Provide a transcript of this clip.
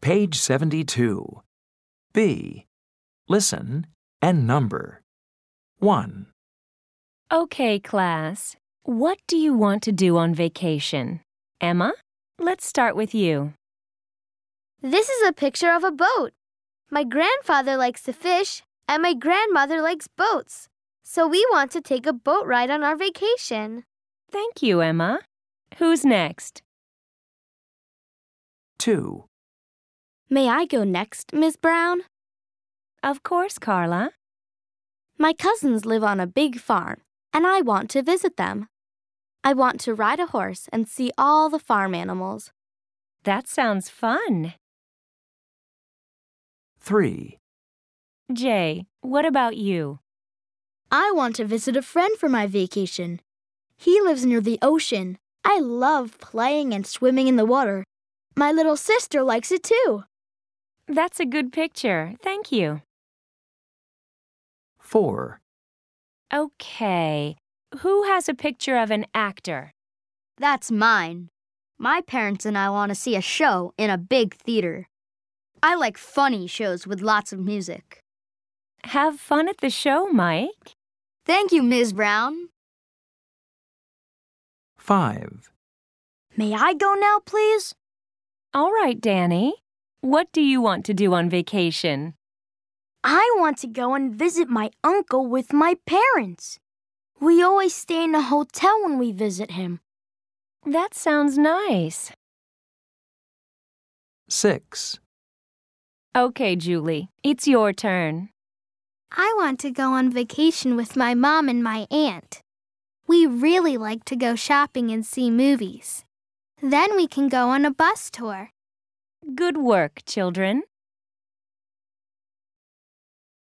Page 72. B. Listen and number. 1, Okay, class. What do you want to do on vacation? Emma, let's start with you. This is a picture of a boat. My grandfather likes to fish, and my grandmother likes boats. So we want to take a boat ride on our vacation. Thank you, Emma. Who's next? 2, May I go next, Miss Brown? Of course, Carla. My cousins live on a big farm, and I want to visit them. I want to ride a horse and see all the farm animals. That sounds fun. 3, Jay, what about you? I want to visit a friend for my vacation. He lives near the ocean. I love playing and swimming in the water. My little sister likes it too. That's a good picture. Thank you. 4, Okay. Who has a picture of an actor? That's mine. My parents and I want to see a show in a big theater. I like funny shows with lots of music. Have fun at the show, Mike. Thank you, Ms. Brown. 5, May I go now, please? All right, Danny. What do you want to do on vacation? I want to go and visit my uncle with my parents. We always stay in a hotel when we visit him. That sounds nice. 6, Okay, Julie, it's your turn. I want to go on vacation with my mom and my aunt. We really like to go shopping and see movies. Then we can go on a bus tour. Good work, children.